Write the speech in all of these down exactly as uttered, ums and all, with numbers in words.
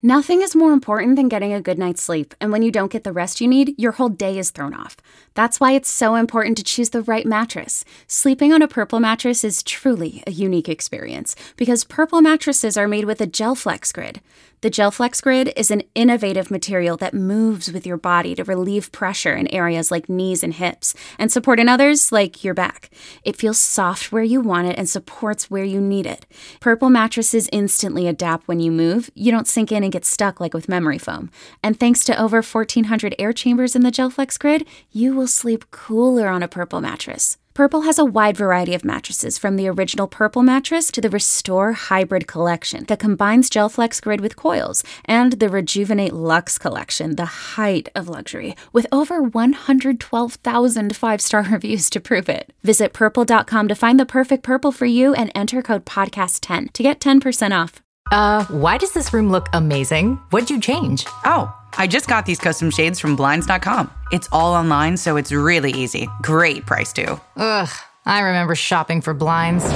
Nothing is more important than getting a good night's sleep, and when you don't get the rest you need, your whole day is thrown off. That's why it's so important to choose the right mattress. Sleeping on a Purple mattress is truly a unique experience, because Purple mattresses are made with a GelFlex Grid. The GelFlex Grid is an innovative material that moves with your body to relieve pressure in areas like knees and hips, and support in others like your back. It feels soft where you want it and supports where you need it. Purple mattresses instantly adapt when you move. You don't sink in and get stuck like with memory foam. And thanks to over fourteen hundred air chambers in the GelFlex Grid, you will sleep cooler on a Purple mattress. Purple has a wide variety of mattresses, from the original Purple mattress to the Restore Hybrid collection that combines GelFlex Grid with coils, and the Rejuvenate Luxe collection, the height of luxury, with over one hundred twelve thousand five-star reviews to prove it. Visit purple dot com to find the perfect Purple for you and enter code podcast ten to get ten percent off. Uh, why does this room look amazing? What'd you change? Oh, I just got these custom shades from Blinds dot com. It's all online, so it's really easy. Great price, too. Ugh, I remember shopping for blinds.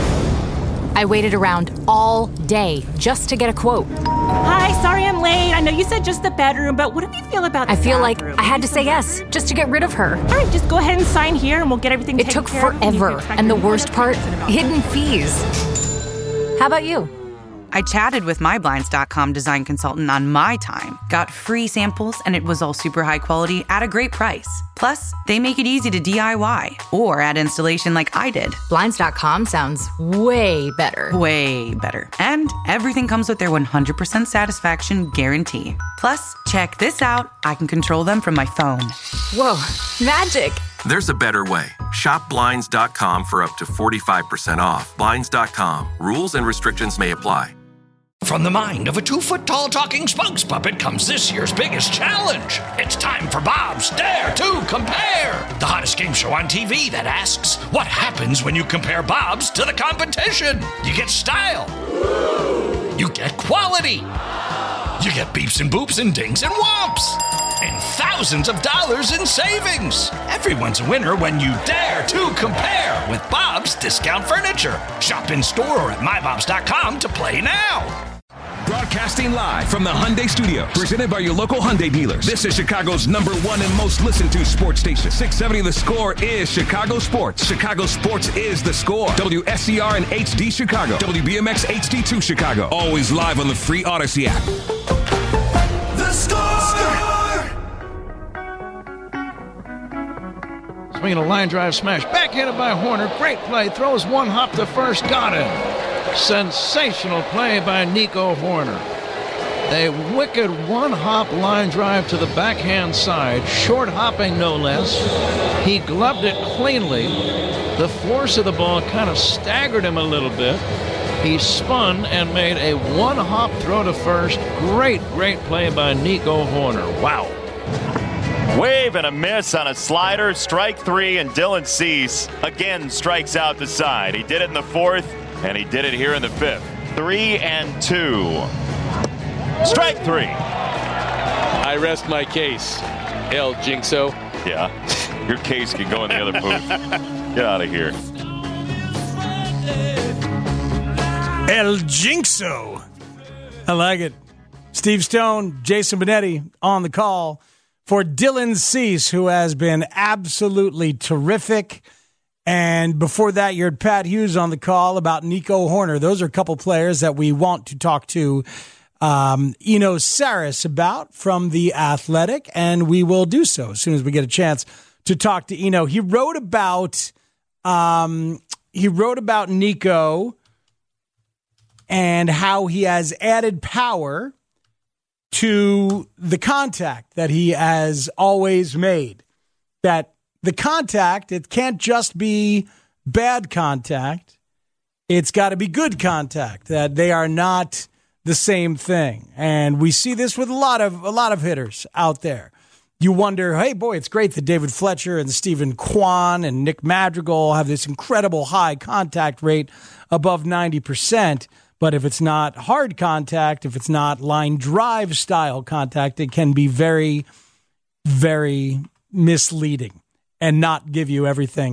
I waited around all day just to get a quote. Hi, sorry I'm late. I know you said just the bedroom, but what do you feel about the I feel bathroom? like I had to say yes just to get rid of her. All right, just go ahead and sign here and we'll get everything It taken took care of. forever, and the worst part, hidden fees. How about you? I chatted with my Blinds dot com design consultant on my time, got free samples, and it was all super high quality at a great price. Plus, they make it easy to D I Y or add installation like I did. Blinds dot com sounds way better. Way better. And everything comes with their one hundred percent satisfaction guarantee. Plus, check this out. I can control them from my phone. Whoa, magic. There's a better way. Shop Blinds dot com for up to forty-five percent off. Blinds dot com. Rules and restrictions may apply. From the mind of a two-foot-tall talking spokes puppet comes this year's biggest challenge. It's time for Bob's Dare to Compare, the hottest game show on T V that asks, what happens when you compare Bob's to the competition? You get style. You get quality. You get beeps and boops and dings and whomps. And thousands of dollars in savings. Everyone's a winner when you dare to compare with Bob's Discount Furniture. Shop in store or at my bobs dot com to play now. Broadcasting live from the Hyundai Studios, presented by your local Hyundai dealers. This is Chicago's number one and most listened to sports station. six seventy The Score is Chicago Sports. Chicago Sports is The Score. W S C R and H D Chicago. W B M X H D two Chicago. Always live on the free Odyssey app. The Score! Swinging a line drive smash. Backhanded by Horner. Great play. Throws one hop to first. Got him. Sensational play by Nico Horner. A wicked one-hop line drive to the backhand side, short hopping no less. He gloved it cleanly. The force of the ball kind of staggered him a little bit. He spun and made a one-hop throw to first. Great, great play by Nico Horner. Wow. Wave and a miss on a slider. Strike three, and Dylan Cease again strikes out the side. He did it in the fourth, and he did it here in the fifth. Three and two. Strike three. I rest my case, El Jinxo. Yeah, your case can go in the other booth. Get out of here. El Jinxo. I like it. Steve Stone, Jason Benetti on the call for Dylan Cease, who has been absolutely terrific. And before that, you heard Pat Hughes on the call about Nico Horner. Those are a couple players that we want to talk to um, Eno Sarris about from The Athletic, and we will do so as soon as we get a chance to talk to Eno. He wrote about um, he wrote about Nico and how he has added power to the contact that he has always made. That the contact, it can't just be bad contact. It's got to be good contact, that they are not the same thing. And we see this with a lot of a lot of hitters out there. You wonder, hey, boy, it's great that David Fletcher and Stephen Kwan and Nick Madrigal have this incredible high contact rate above ninety percent. But if it's not hard contact, if it's not line drive style contact, it can be very, very misleading and not give you everything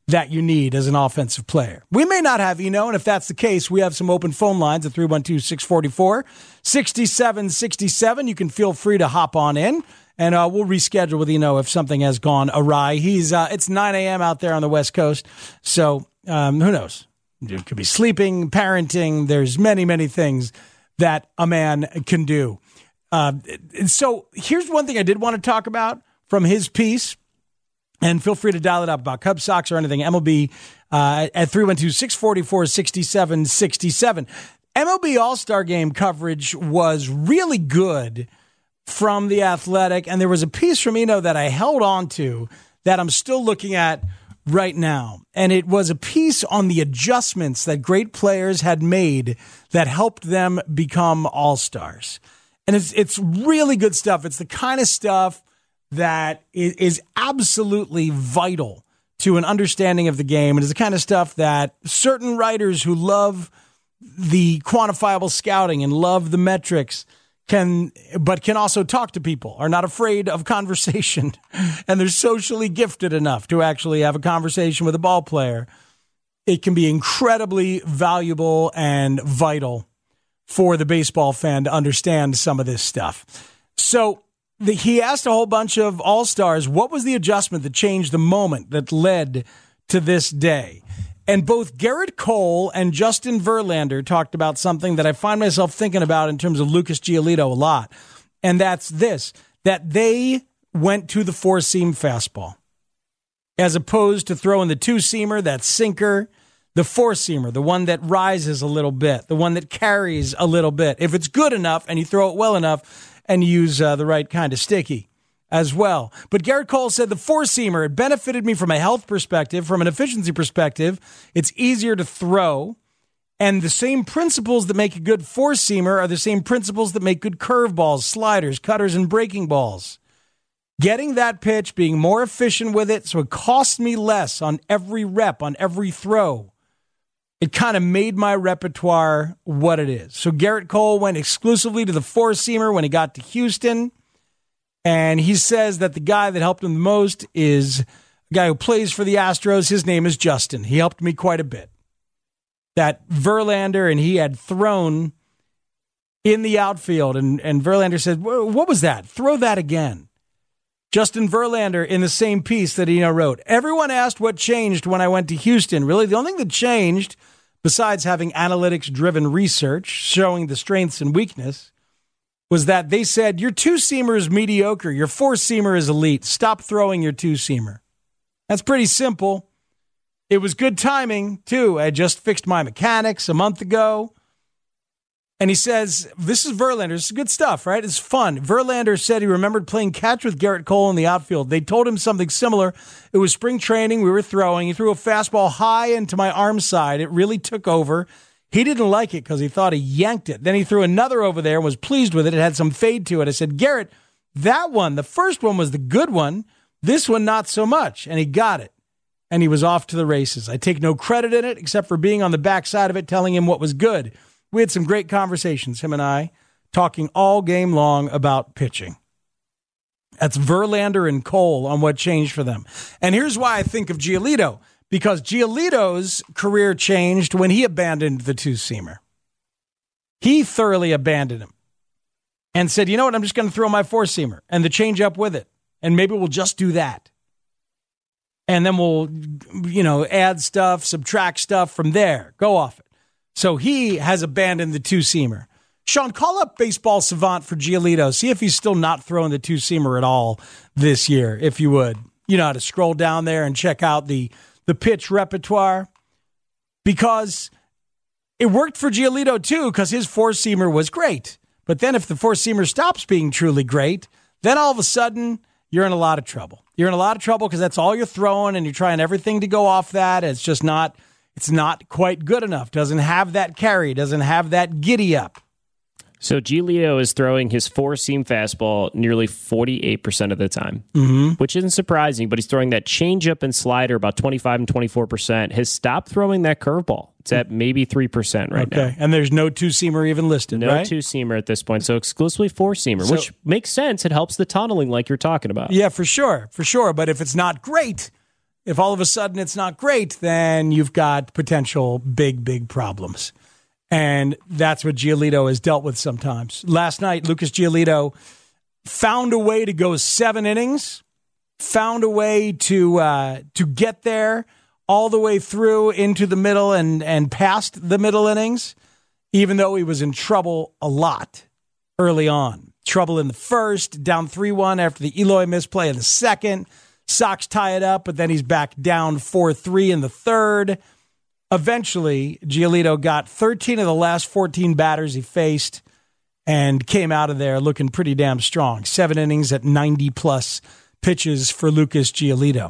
that you need as an offensive player. We may not have Eno, and if that's the case, we have some open phone lines at three one two, six four four, six seven six seven. You can feel free to hop on in, and uh, we'll reschedule with Eno if something has gone awry. He's uh, It's nine a.m. out there on the West Coast, so um, who knows? It could be sleeping, parenting. There's many, many things that a man can do. Uh, so here's one thing I did want to talk about from his piece, and feel free to dial it up about Cubs, Sox, or anything. M L B uh, at three one two, six four four, six seven six seven. M L B All-Star Game coverage was really good from The Athletic, and there was a piece from Eno that I held on to that I'm still looking at right now. And it was a piece on the adjustments that great players had made that helped them become all-stars. And it's it's really good stuff. It's the kind of stuff that is, is absolutely vital to an understanding of the game. And it's the kind of stuff that certain writers who love the quantifiable scouting and love the metrics can, but can also talk to people, are not afraid of conversation, and they're socially gifted enough to actually have a conversation with a ball player. It can be incredibly valuable and vital for the baseball fan to understand some of this stuff. So the, he asked a whole bunch of all-stars, what was the adjustment that changed the moment that led to this day? And both Garrett Cole and Justin Verlander talked about something that I find myself thinking about in terms of Lucas Giolito a lot. And that's this, that they went to the four-seam fastball as opposed to throwing the two-seamer, that sinker, the four-seamer, the one that rises a little bit, the one that carries a little bit. If it's good enough and you throw it well enough and use uh, the right kind of sticky as well. But Garrett Cole said the four-seamer, it benefited me from a health perspective, from an efficiency perspective. It's easier to throw. And the same principles that make a good four-seamer are the same principles that make good curveballs, sliders, cutters, and breaking balls. Getting that pitch, being more efficient with it, so it costs me less on every rep, on every throw. It kind of made my repertoire what it is. So Garrett Cole went exclusively to the four-seamer when he got to Houston. And he says that the guy that helped him the most is a guy who plays for the Astros. His name is Justin. He helped me quite a bit. That Verlander, and he had thrown in the outfield, and, and Verlander said, what was that? Throw that again. Justin Verlander in the same piece that Eno wrote. Everyone asked what changed when I went to Houston. Really, the only thing that changed, besides having analytics-driven research showing the strengths and weakness, was that they said, your two-seamer is mediocre, your four-seamer is elite. Stop throwing your two-seamer. That's pretty simple. It was good timing, too. I just fixed my mechanics a month ago. And he says, this is Verlander. This is good stuff, right? It's fun. Verlander said he remembered playing catch with Garrett Cole in the outfield. They told him something similar. It was spring training. We were throwing. He threw a fastball high into my arm side. It really took over. He didn't like it because he thought he yanked it. Then he threw another over there and was pleased with it. It had some fade to it. I said, Garrett, that one, the first one was the good one. This one, not so much. And he got it. And he was off to the races. I take no credit in it except for being on the backside of it, telling him what was good. We had some great conversations, him and I, talking all game long about pitching. That's Verlander and Cole on what changed for them. And here's why I think of Giolito. Because Giolito's career changed when he abandoned the two-seamer. He thoroughly abandoned him and said, you know what, I'm just going to throw my four-seamer and the change-up with it. And maybe we'll just do that. And then we'll, you know, add stuff, subtract stuff from there. Go off it. So he has abandoned the two-seamer. Sean, call up Baseball Savant for Giolito. See if he's still not throwing the two-seamer at all this year, if you would. You know how to scroll down there and check out the the pitch repertoire, because it worked for Giolito too, because his four-seamer was great. But then if the four-seamer stops being truly great, then all of a sudden you're in a lot of trouble. You're in a lot of trouble because that's all you're throwing and you're trying everything to go off that. It's just not, it's not quite good enough. Doesn't have that carry, doesn't have that giddy up. So Giolito is throwing his four-seam fastball nearly forty-eight percent of the time, mm-hmm. which isn't surprising, but he's throwing that changeup and slider about twenty-five and twenty-four percent. Has stopped throwing that curveball. It's at maybe three percent right okay. now. Okay, and there's no two-seamer even listed, no right? No two-seamer at this point, so exclusively four-seamer, so, which makes sense. It helps the tunneling like you're talking about. Yeah, for sure, for sure. But if it's not great, If all of a sudden it's not great, then you've got potential big, big problems. And that's what Giolito has dealt with sometimes. Last night, Lucas Giolito found a way to go seven innings, found a way to uh, to get there all the way through into the middle and, and past the middle innings, even though he was in trouble a lot early on. Trouble in the first, down three one after the Eloy misplay in the second. Sox tie it up, but then he's back down four three in the third. Eventually, Giolito got thirteen of the last fourteen batters he faced and came out of there looking pretty damn strong. Seven innings at ninety-plus pitches for Lucas Giolito.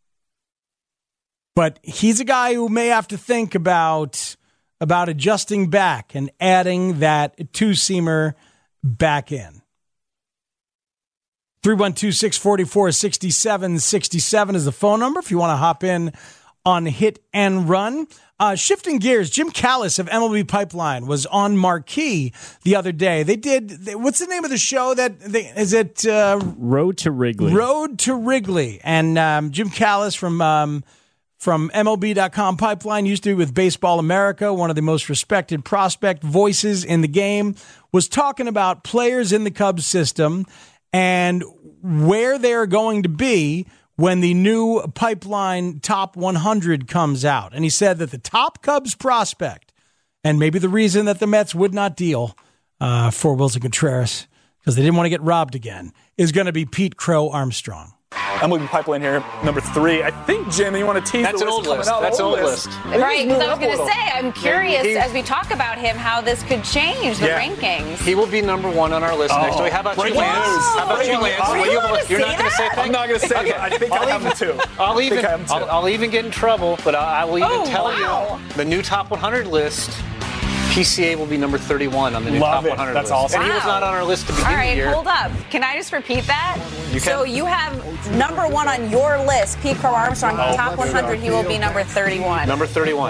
But he's a guy who may have to think about, about adjusting back and adding that two-seamer back in. three one two, six four four, six seven six seven is the phone number if you want to hop in on Hit and Run. Uh, shifting gears, Jim Callis of M L B Pipeline was on Marquee the other day. They did, they, what's the name of the show? That they, is it? Uh, Road to Wrigley. Road to Wrigley. And um, Jim Callis from um, from M L B dot com Pipeline, used to be with Baseball America, one of the most respected prospect voices in the game, was talking about players in the Cubs system and where they're going to be when the new Pipeline Top one hundred comes out. And he said that the top Cubs prospect, and maybe the reason that the Mets would not deal uh, for Wilson Contreras, because they didn't want to get robbed again, is going to be Pete Crow Armstrong. I'm moving Pipeline here, number three. I think, Jim, you want to tease That's the an list old list. Out, That's an old list. list. Right, because I was going to say, I'm curious, He- as we talk about him, how this could change the Yeah. rankings. He will be number one on our list Oh. next week. How about you, Breaking Lance? news. How about Breaking you, Lance? news. Well, Are you you- gonna You're say not going to say that? things? I'm not gonna say Okay. that. I think I I'll have even, him too. I'll I think even, I have him too. I'll, I'll even get in trouble, but I, I will even Oh, tell wow. you the new top one hundred list. P C A will be number thirty-one on the new Love top it. one hundred That's list. awesome. And he was Wow. not on our list to begin All right, the year. hold up. Can I just repeat that? You so can. you have number one on your list, Pete Crow Armstrong, Oh, top one hundred. He will be number thirty-one. Number thirty-one.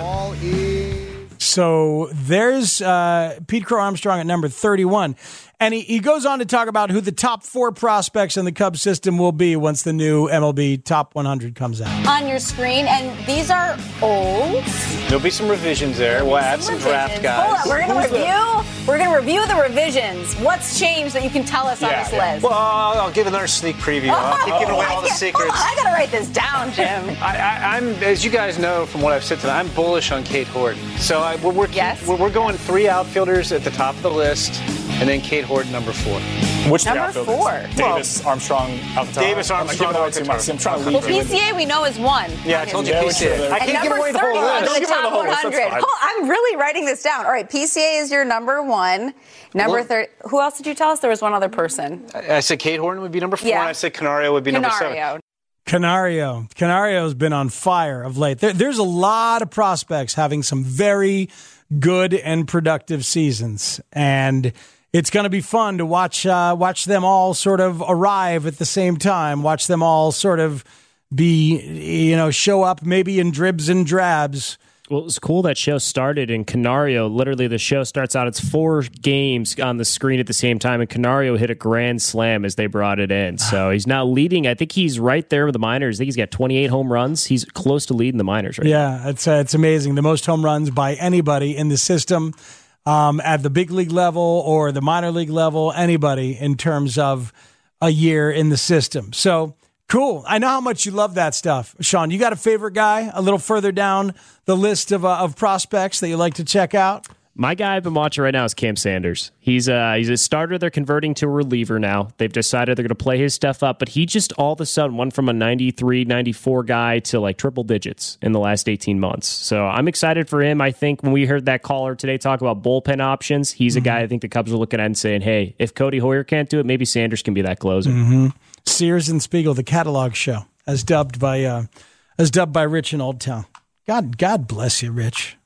So there's uh, Pete Crow Armstrong at number thirty-one. And he, he goes on to talk about who the top four prospects in the Cubs system will be once the new M L B Top one hundred comes out. On your screen, and these are old. There'll be some revisions there. We'll add some draft guys. Hold on, we're going to review. We're going to review the revisions. What's changed that you can tell us on Yeah, this yeah. list? Well, I'll, I'll give another sneak preview. I'll keep giving away all the I can't- secrets. Hold on, I got to write this down, Jim. I, I, I'm, as you guys know from what I've said tonight, I'm bullish on Kate Horton. So I, we're, we're, Yes. we're, we're going three outfielders at the top of the list, and then Kate Horton number four. Which Number outfielders? four. Davis, Armstrong, Alcantara. Davis, Armstrong, I'm giving away too much. I'm trying to Well, leave. P C A we know is one. Yeah, I on told his you Yeah, P C A. we should. I And can't give number away the whole thirty list. on Don't the give away the top whole list, that's one hundred. fine. Hold on, I'm really writing this down. All right, P C A is your number one. Number Well- thirty. Who else did you tell us? There was one other person. I said Kate Horton would be number four, Yeah. and I said Canario would be number seven. Canario. Canario. Canario's been on fire of late. There, there's a lot of prospects having some very good and productive seasons. And it's going to be fun to watch uh, watch them all sort of arrive at the same time. Watch them all sort of be, you know, show up maybe in dribs and drabs. Well, it was cool that show started in Canario. Literally, the show starts out, it's four games on the screen at the same time, and Canario hit a grand slam as they brought it in. So he's now leading. I think he's right there with the minors. I think he's got twenty-eight home runs. He's close to leading the minors right now. Yeah, it's, uh, it's amazing. The most home runs by anybody in the system um, at the big league level or the minor league level, anybody in terms of a year in the system. So cool. I know how much you love that stuff. Sean, you got a favorite guy a little further down the list of uh, of prospects that you like to check out? My guy I've been watching right now is Cam Sanders. He's uh, he's a starter. They're converting to a reliever now. They've decided they're going to play his stuff up, but he just all of a sudden went from a ninety-three, ninety-four guy to like triple digits in the last eighteen months. So I'm excited for him. I think when we heard that caller today talk about bullpen options, he's mm-hmm. a guy I think the Cubs are looking at and saying, hey, if Cody Hoyer can't do it, maybe Sanders can be that closer. Mm-hmm. Sears and Spiegel, the catalog show, as dubbed by uh, as dubbed by Rich in Old Town. God, God bless you, Rich.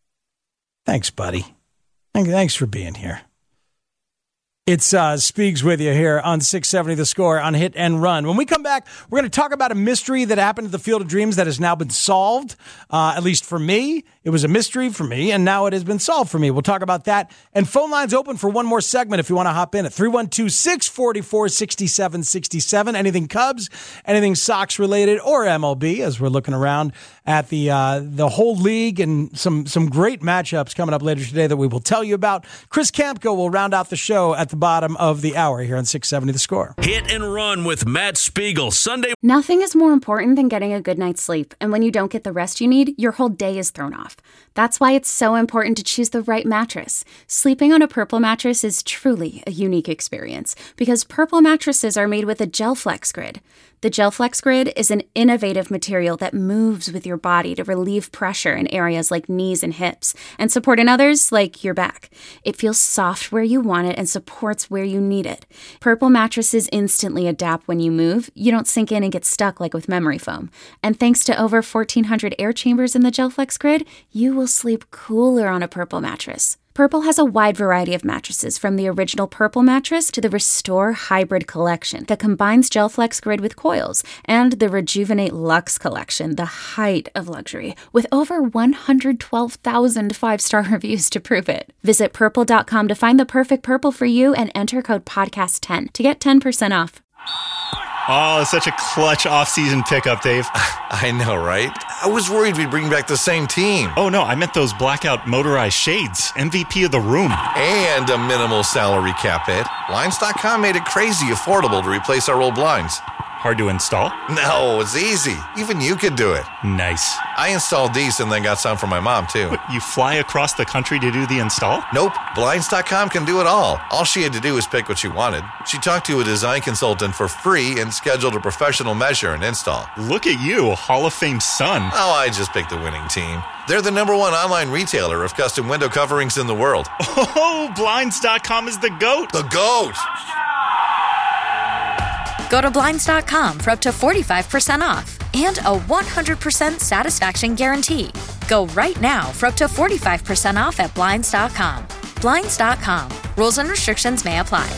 Thanks, buddy. Thanks for being here. It's uh, Speaks with you here on six seventy The Score on Hit and Run. When we come back, we're going to talk about a mystery that happened at the Field of Dreams that has now been solved, uh, at least for me. It was a mystery for me, and now it has been solved for me. We'll talk about that. And phone lines open for one more segment if you want to hop in at three one two, six four four, six seven six seven. Anything Cubs, anything Sox related, or M L B, as we're looking around at the uh, the whole league and some, some great matchups coming up later today that we will tell you about. Chris Kampko will round out the show at the bottom of the hour here on six seventy The Score. Hit and Run with Matt Spiegel, Sunday. Nothing is more important than getting a good night's sleep, and when you don't get the rest you need, your whole day is thrown off. That's why it's so important to choose the right mattress. Sleeping on a Purple mattress is truly a unique experience because Purple mattresses are made with a GelFlex Grid. The GelFlex Grid is an innovative material that moves with your body to relieve pressure in areas like knees and hips and support in others like your back. It feels soft where you want it and supports where you need it. Purple mattresses instantly adapt when you move. You don't sink in and get stuck like with memory foam. And thanks to over fourteen hundred air chambers in the GelFlex Grid, you will sleep cooler on a Purple mattress. Purple has a wide variety of mattresses, from the original Purple mattress to the Restore Hybrid collection that combines GelFlex Grid with coils, and the Rejuvenate Luxe collection, the height of luxury, with over one hundred twelve thousand five-star reviews to prove it. Visit purple dot com to find the perfect Purple for you and enter code podcast ten to get ten percent off. Oh, such a clutch offseason pickup, Dave. I know, right? I was worried we'd bring back the same team. Oh, no, I meant those blackout motorized shades. M V P of the room. And a minimal salary cap hit. Blinds dot com made it crazy affordable to replace our old blinds. Hard to install? No, it's easy. Even you could do it. Nice. I installed these and then got some for my mom, too. But you fly across the country to do the install? Nope. Blinds dot com can do it all. All she had to do was pick what she wanted. She talked to a design consultant for free and scheduled a professional measure and install. Look at you, Hall of Fame son. Oh, I just picked the winning team. They're the number one online retailer of custom window coverings in the world. Oh, Blinds dot com is the GOAT. The GOAT! Go to Blinds dot com for up to forty-five percent off and a one hundred percent satisfaction guarantee. Go right now for up to forty-five percent off at Blinds dot com. Blinds dot com. Rules and restrictions may apply.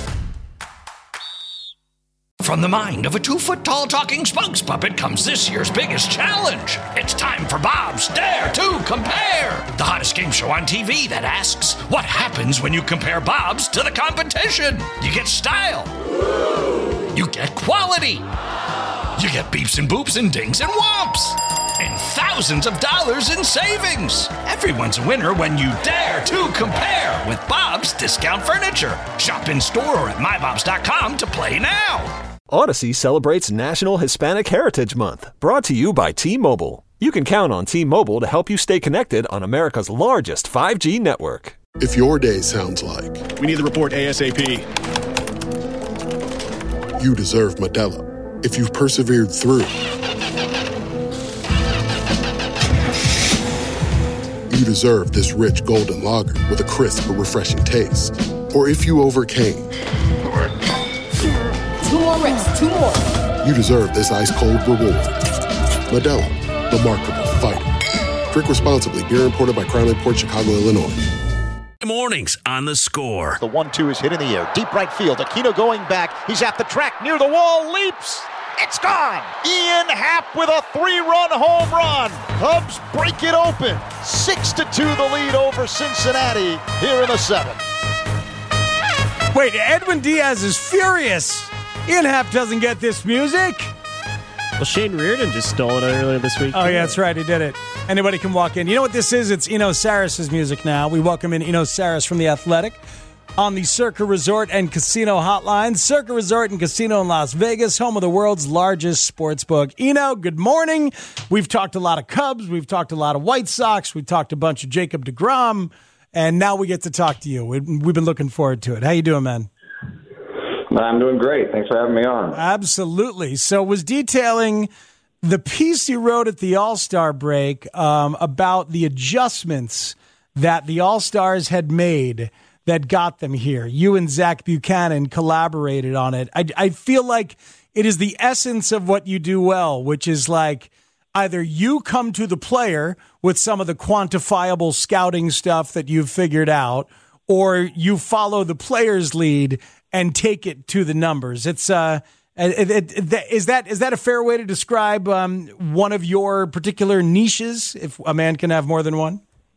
From the mind of a two-foot-tall talking spokes puppet comes this year's biggest challenge. It's time for Bob's Dare to Compare, the hottest game show on T V that asks, what happens when you compare Bob's to the competition? You get style. You get quality. You get beeps and boops and dings and whomps. And thousands of dollars in savings. Everyone's a winner when you dare to compare with Bob's Discount Furniture. Shop in store or at my bobs dot com to play now. Odyssey celebrates National Hispanic Heritage Month, brought to you by T-Mobile. You can count on T-Mobile to help you stay connected on America's largest five G network. If your day sounds like, we need the report ASAP. You deserve Modelo. If you've persevered through, you deserve this rich golden lager with a crisp but refreshing taste. Or if you overcame, two more reps, two more. You deserve this ice-cold reward. Modelo, the Markable Fighter. Drink responsibly. Beer imported by Crown Imports, Chicago, Illinois. Mornings on The Score. The one two is hit in the air. Deep right field. Aquino going back. He's at the track near the wall. Leaps. It's gone. Ian Happ with a three-run home run. Cubs break it open. Six to two the lead over Cincinnati here in the seventh. Wait, Edwin Diaz is furious. Ian Happ doesn't get this music. Well, Shane Reardon just stole it earlier this week. Oh, yeah, that's right. He did it. Anybody can walk in. You know what this is? It's Eno Saris' music now. We welcome in Eno Saris from The Athletic on the Circa Resort and Casino Hotline. Circa Resort and Casino in Las Vegas, home of the world's largest sports book. Eno, good morning. We've talked a lot of Cubs. We've talked a lot of White Sox. We've talked a bunch of Jacob deGrom. And now we get to talk to you. We've been looking forward to it. How you doing, man? I'm doing great. Thanks for having me on. Absolutely. So was detailing the piece you wrote at the All-Star break um, about the adjustments that the All-Stars had made that got them here. You and Zach Buchanan collaborated on it. I, I feel like it is the essence of what you do well, which is like either you come to the player with some of the quantifiable scouting stuff that you've figured out, or you follow the player's lead and take it to the numbers. It's uh, it, it, it, is that is that a fair way to describe um, one of your particular niches, if a man can have more than one?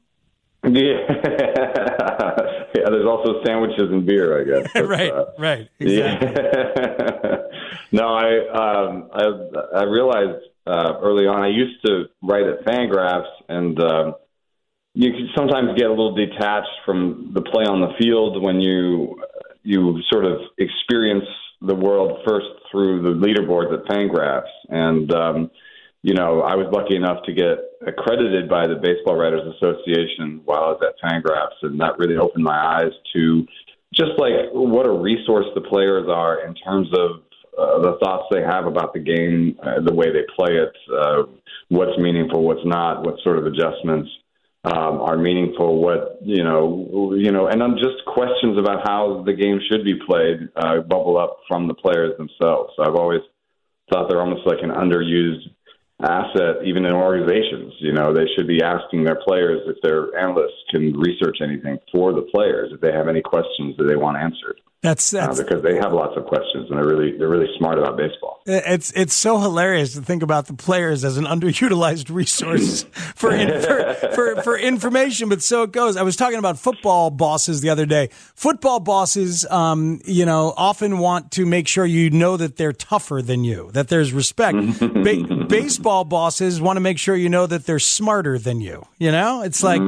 Yeah. Yeah, there's also sandwiches and beer, I guess. But, right, uh, right. Exactly. Yeah. No, I, um, I I realized uh, early on, I used to write at Fangraphs, and um, you can sometimes get a little detached from the play on the field when you you sort of experience the world first through the leaderboards at Fangraphs. And, um, you know, I was lucky enough to get accredited by the Baseball Writers Association while I was at Fangraphs, and that really opened my eyes to just like what a resource the players are in terms of uh, the thoughts they have about the game, uh, the way they play it, uh, what's meaningful, what's not, what sort of adjustments um, are meaningful, what, you know, you know, and then just questions about how the game should be played uh, bubble up from the players themselves. So I've always thought they're almost like an underused asset, even in organizations. You know, they should be asking their players if their analysts can research anything for the players, if they have any questions that they want answered. That's, that's uh, because they have lots of questions, and they're really they're really smart about baseball. It's it's so hilarious to think about the players as an underutilized resource for, in, for for for information, but so it goes. I was talking about football bosses the other day. Football bosses, um, you know, often want to make sure you know that they're tougher than you, that there's respect. ba- baseball bosses want to make sure you know that they're smarter than you. You know, it's like,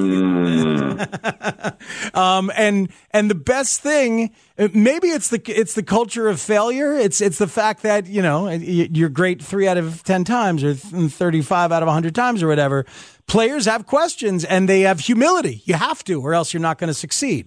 mm. um, and and the best thing. Maybe it's the it's the culture of failure. It's it's the fact that, you know, you're great three out of ten times or thirty-five out of one hundred times or whatever. Players have questions and they have humility. You have to, or else you're not going to succeed.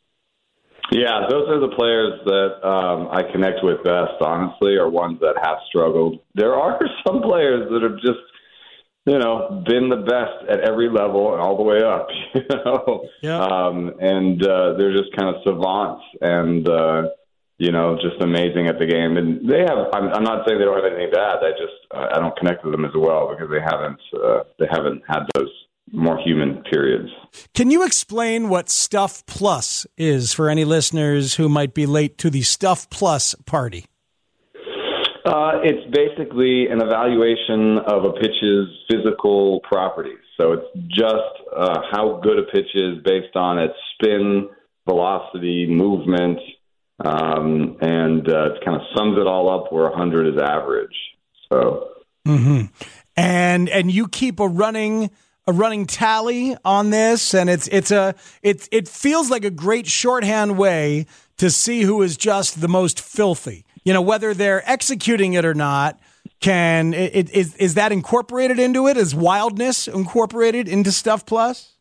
Yeah, those are the players that um, I connect with best, honestly, are ones that have struggled. There are some players that have just, you know, been the best at every level and all the way up, you know, yeah. um, and uh, they're just kind of savants and, uh, you know, just amazing at the game. And they have, I'm, I'm not saying they don't have anything bad. I just, uh, I don't connect with them as well because they haven't, uh, they haven't had those more human periods. Can you explain what Stuff Plus is for any listeners who might be late to the Stuff Plus party? Uh, it's basically an evaluation of a pitch's physical properties. So it's just uh, how good a pitch is based on its spin, velocity, movement, um, and uh, it kind of sums it all up where one hundred is average. So, mm-hmm. and and you keep a running a running tally on this, and it's it's a it it feels like a great shorthand way to see who is just the most filthy. You know, whether they're executing it or not, can it, is is that incorporated into it? Is wildness incorporated into Stuff Plus?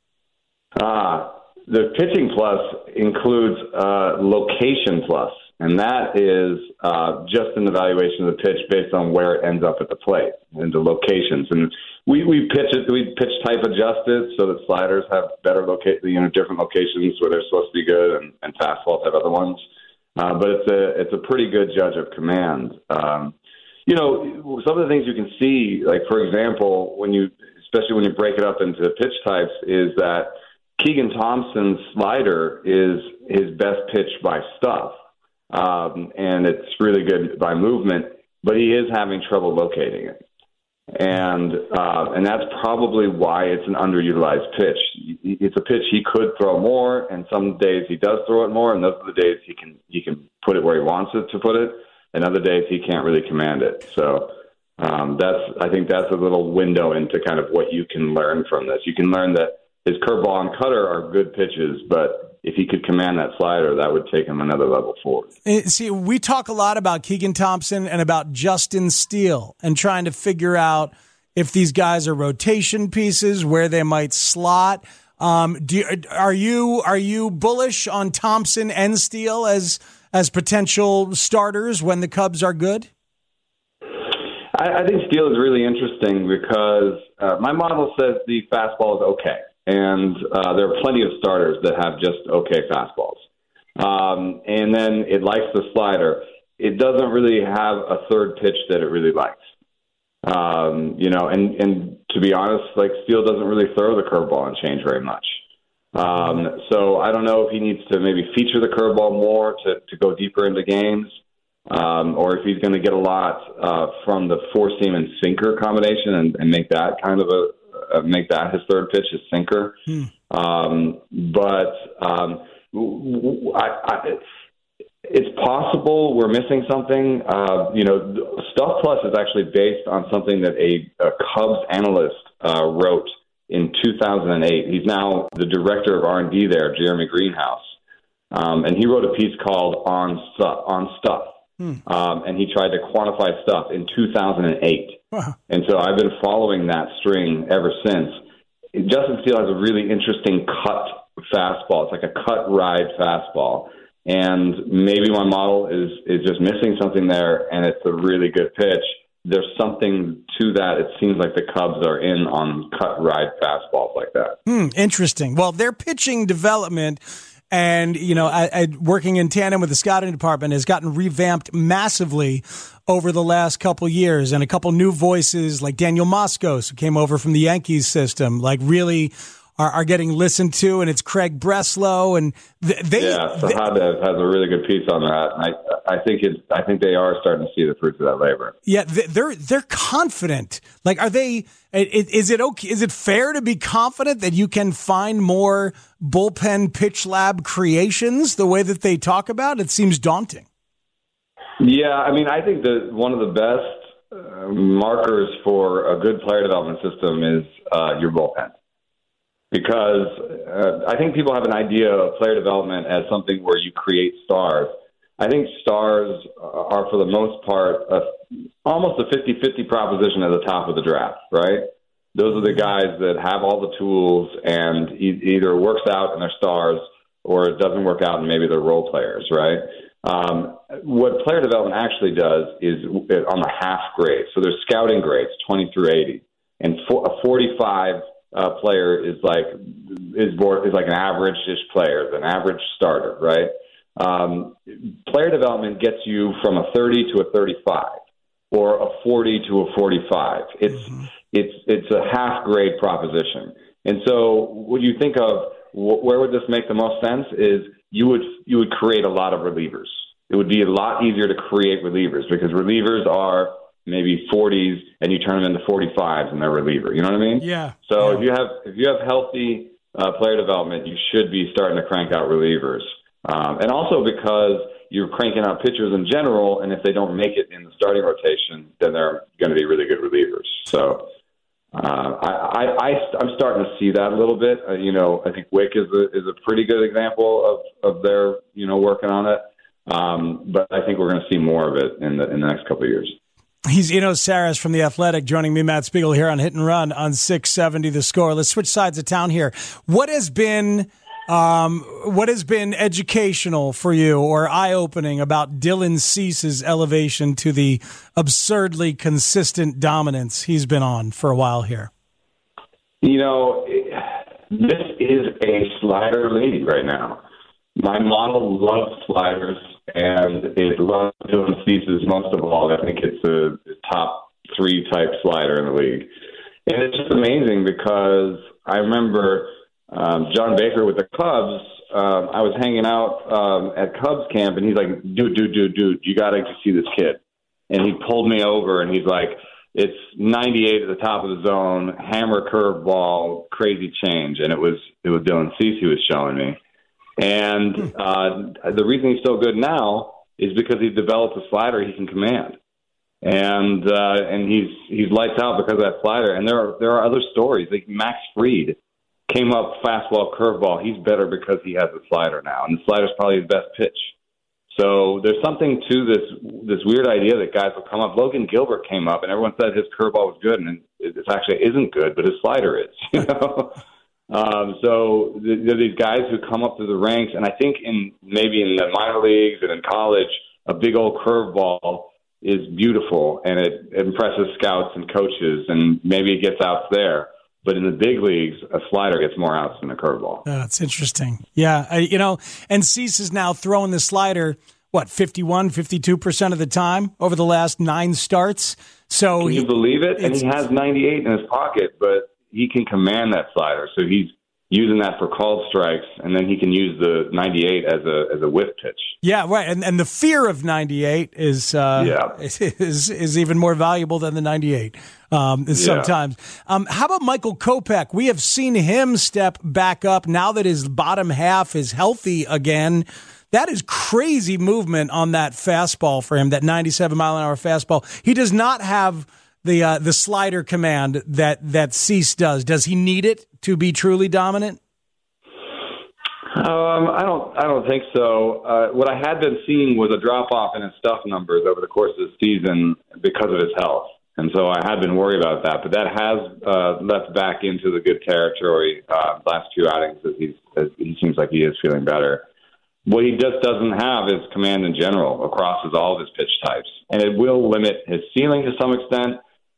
Uh, the pitching plus includes uh, location plus, and that is uh, just an evaluation of the pitch based on where it ends up at the plate and the locations. And we, we pitch it, we pitch type adjusted so that sliders have better locate, you know, different locations where they're supposed to be good, and, and fastballs have other ones. Uh, but it's a it's a pretty good judge of command. Um, you know, some of the things you can see, like for example, when you, especially when you break it up into pitch types, is that Keegan Thompson's slider is his best pitch by stuff, um, and it's really good by movement. But he is having trouble locating it, and uh, and that's probably why it's an underutilized pitch. It's a pitch he could throw more, and some days he does throw it more, and those are the days he can he can put it where he wants it to put it, and other days he can't really command it. So um, that's I think that's a little window into kind of what you can learn from this. You can learn that his curveball and cutter are good pitches, but if he could command that slider, that would take him another level forward. See, we talk a lot about Keegan Thompson and about Justin Steele and trying to figure out if these guys are rotation pieces, where they might slot. Um, do you, are you are you bullish on Thompson and Steele as as potential starters when the Cubs are good? I, I think Steele is really interesting because uh, my model says the fastball is okay. And uh, there are plenty of starters that have just okay fastballs. Um, and then it likes the slider. It doesn't really have a third pitch that it really likes. Um, you know, and, and to be honest, like Steele doesn't really throw the curveball and change very much. Um, so I don't know if he needs to maybe feature the curveball more to, to go deeper into games, um, or if he's going to get a lot uh, from the four seam and sinker combination and, and make that kind of a uh, make that his third pitch, his sinker. Hmm. Um, but um, I, I, it's possible we're missing something. Uh, you know, Stuff Plus is actually based on something that a, a Cubs analyst uh, wrote in two thousand eight. He's now the director of R and D there, Jeremy Greenhouse. Um, and he wrote a piece called On Stuff, on Stuff. Hmm. Um, and he tried to quantify stuff in two thousand eight. Wow. And so I've been following that string ever since. Justin Steele has a really interesting cut fastball. It's like a cut ride fastball. And maybe my model is, is just missing something there, and it's a really good pitch. There's something to that. It seems like the Cubs are in on cut ride fastballs like that. Hmm, interesting. Well, their pitching development and, you know, I, I, working in tandem with the scouting department has gotten revamped massively over the last couple years, and a couple new voices like Daniel Moskos, who came over from the Yankees system, like really are, are getting listened to, and it's Craig Breslow, and th- they yeah, Sahada has a really good piece on that. And I I think it I think they are starting to see the fruits of that labor. Yeah, they're they're confident. Like, are they? Is it okay? Is it fair to be confident that you can find more bullpen pitch lab creations the way that they talk about? It seems daunting. Yeah, I mean, I think that one of the best uh, markers for a good player development system is uh, your bullpen. Because uh, I think people have an idea of player development as something where you create stars. I think stars are, for the most part, a, almost a fifty-fifty proposition at the top of the draft, right? Those are the guys that have all the tools and e- either works out and they're stars or it doesn't work out and maybe they're role players, right? Um, what player development actually does is on the half grade. So there's scouting grades, twenty through eighty, and for, a forty-five uh, player is like is more, is like an average-ish player, an average starter, right? Um, player development gets you from a thirty to a thirty-five, or a forty to a forty-five. It's mm-hmm. it's it's a half grade proposition, and so when you think of wh- where would this make the most sense is you would you would create a lot of relievers. It would be a lot easier to create relievers because relievers are maybe forties and you turn them into forty-fives and they're a reliever. You know what I mean? Yeah. So yeah. if you have if you have healthy uh, player development, you should be starting to crank out relievers. Um, and also because you're cranking out pitchers in general, and if they don't make it in the starting rotation, then they're going to be really good relievers. So uh, I, I, I, I'm starting to see that a little bit. Uh, you know, I think Wick is a, is a pretty good example of, of their, you know, working on it. Um, but I think we're going to see more of it in the in the next couple of years. He's Eno Saris from The Athletic, joining me, Matt Spiegel, here on Hit and Run on six seventy The Score. Let's switch sides of town here. What has been... Um, what has been educational for you or eye-opening about Dylan Cease's elevation to the absurdly consistent dominance he's been on for a while here? You know, this is a slider league right now. My model loves sliders, and it loves Dylan Cease's most of all. I think it's a top three type slider in the league. And it's just amazing because I remember – Um, John Baker with the Cubs, um, I was hanging out um, at Cubs camp, and he's like, dude, dude, dude, dude, you got to see this kid. And he pulled me over, and he's like, it's ninety-eight at the top of the zone, hammer curveball, crazy change. And it was it was Dylan Cease he was showing me. And uh, the reason he's so good now is because he's developed a slider he can command. And uh, and he's he's lights out because of that slider. And there are, there are other stories, like Max Fried came up fastball, curveball. He's better because he has a slider now, and the slider's probably his best pitch. So there's something to this this weird idea that guys will come up. Logan Gilbert came up, and everyone said his curveball was good, and it actually isn't good, but his slider is. You know, um, so there are these guys who come up through the ranks, and I think in maybe in the minor leagues and in college, a big old curveball is beautiful, and it impresses scouts and coaches, and maybe it gets outs there. But in the big leagues, a slider gets more outs than a curveball. That's interesting. Yeah, I, you know, and Cease is now throwing the slider, what, fifty-one, fifty-two percent of the time over the last nine starts. So Can you he, believe it? And he has ninety-eight in his pocket, but he can command that slider. So he's using that for called strikes, and then he can use the ninety-eight as a as a whiff pitch. Yeah, right. And and the fear of ninety-eight is uh, yeah. is is even more valuable than the ninety-eight um, sometimes. Yeah. Um, how about Michael Kopech? We have seen him step back up now that his bottom half is healthy again. That is crazy movement on that fastball for him, that ninety-seven mile an hour fastball. He does not have the uh, the slider command that that Cease does. Does he need it to be truly dominant? Um, I don't. I don't think so. Uh, what I had been seeing was a drop off in his stuff numbers over the course of the season because of his health, and so I had been worried about that. But that has uh, left back into the good territory uh, last two outings as he's as he seems like he is feeling better. What he just doesn't have is command in general across his, all of his pitch types, and it will limit his ceiling to some extent.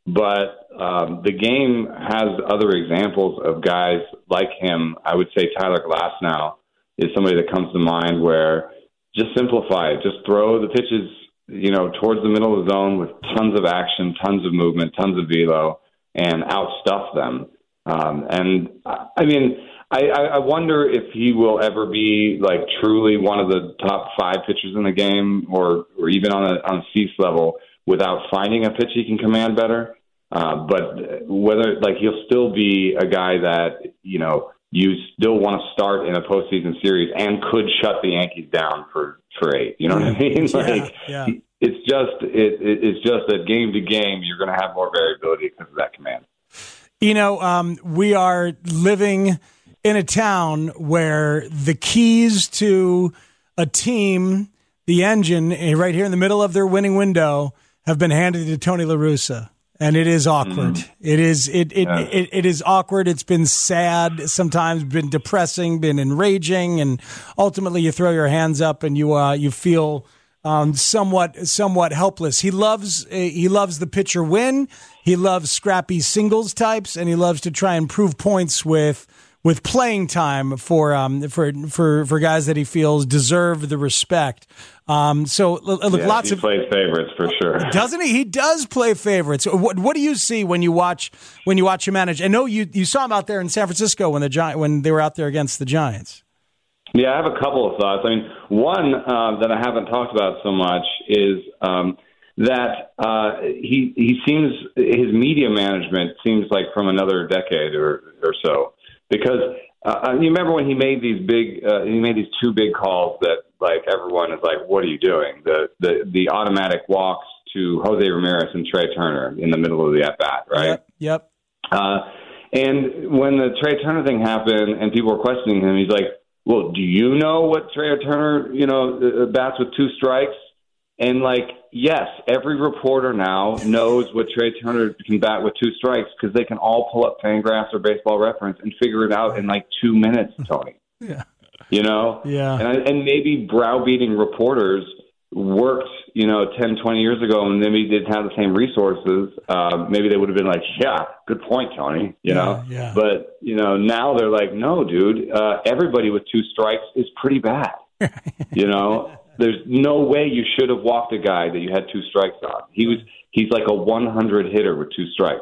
But um, the game has other examples of guys like him. I would say Tyler Glasnow is somebody that comes to mind where just simplify it. Just throw the pitches, you know, towards the middle of the zone with tons of action, tons of movement, tons of velo, and outstuff them. Um, and, I mean, I, I wonder if he will ever be, like, truly one of the top five pitchers in the game or, or even on a, on a Cease level without finding a pitch he can command better. Uh, but whether, like, he'll still be a guy that, you know, you still want to start in a postseason series and could shut the Yankees down for, for eight. You know what I mean? Yeah, like, yeah. it's just, it, it, it's just that game to game, you're going to have more variability because of that command. You know, um, we are living in a town where the keys to a team, the engine, right here in the middle of their winning window, have been handed to Tony La Russa, and it is awkward. Mm-hmm. It is it it, yeah. it it is awkward. It's been sad, sometimes been depressing, been enraging, and ultimately you throw your hands up and you uh, you feel um, somewhat somewhat helpless. He loves uh, he loves the pitcher win. He loves scrappy singles types, and he loves to try and prove points with. with playing time for um for for for guys that he feels deserve the respect. Um, so look, yeah, lots he of plays favorites for sure, doesn't he? He does play favorites. What what do you see when you watch when you watch him manage? I know you you saw him out there in San Francisco when the Gi- when they were out there against the Giants. Yeah, I have a couple of thoughts. I mean, one uh, that I haven't talked about so much is um, that uh, he he seems his media management seems like from another decade or or so. Because uh, you remember when he made these big, uh, he made these two big calls that like everyone is like, "What are you doing?" The the the automatic walks to Jose Ramirez and Trey Turner in the middle of the at bat, right? Yep. yep. Uh, and when the Trey Turner thing happened and people were questioning him, he's like, "Well, do you know what Trey Turner, you know, bats with two strikes?" And like, yes, every reporter now knows what Trey Turner can bat with two strikes because they can all pull up Fangraphs or Baseball Reference and figure it out in like two minutes, Tony. Yeah. You know? Yeah. And, and maybe browbeating reporters worked, you know, ten, twenty years ago, and maybe they didn't have the same resources. Uh, maybe they would have been like, yeah, good point, Tony, you yeah, know? Yeah. But, you know, now they're like, no, dude, uh, everybody with two strikes is pretty bad, you know? There's no way you should have walked a guy that you had two strikes on. He was he's like a one hundred hitter with two strikes.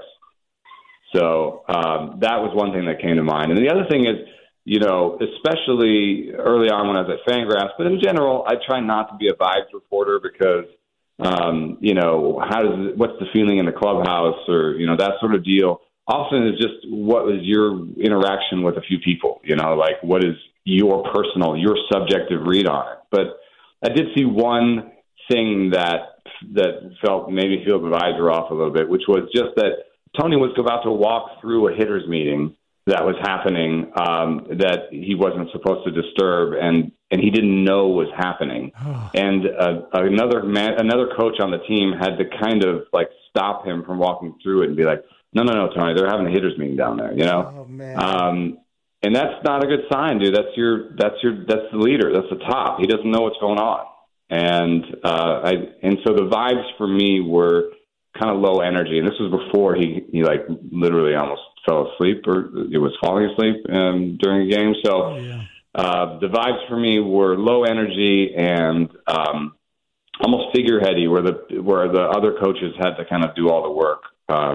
So um, that was one thing that came to mind. And the other thing is, you know, especially early on when I was at Fangraphs, but in general, I try not to be a vibes reporter because, um, you know, how does it, what's the feeling in the clubhouse or, you know, that sort of deal. Often it's just what was your interaction with a few people, you know, like what is your personal, your subjective read on it. But I did see one thing that that felt made me feel the visor off a little bit, which was just that Tony was about to walk through a hitters meeting that was happening um, that he wasn't supposed to disturb, and, and he didn't know was happening. and uh, another man, another coach on the team had to kind of like stop him from walking through it and be like, "No, no, no, Tony, they're having a hitters meeting down there," you know. Oh, man. Um, And that's not a good sign, dude. That's your, that's your, that's the leader. That's the top. He doesn't know what's going on. And, uh, I, and so the vibes for me were kind of low energy. And this was before he, he like literally almost fell asleep or it was falling asleep, um, during a game. So, oh, yeah. uh, the vibes for me were low energy and, um, almost figureheady where the, where the other coaches had to kind of do all the work. Um,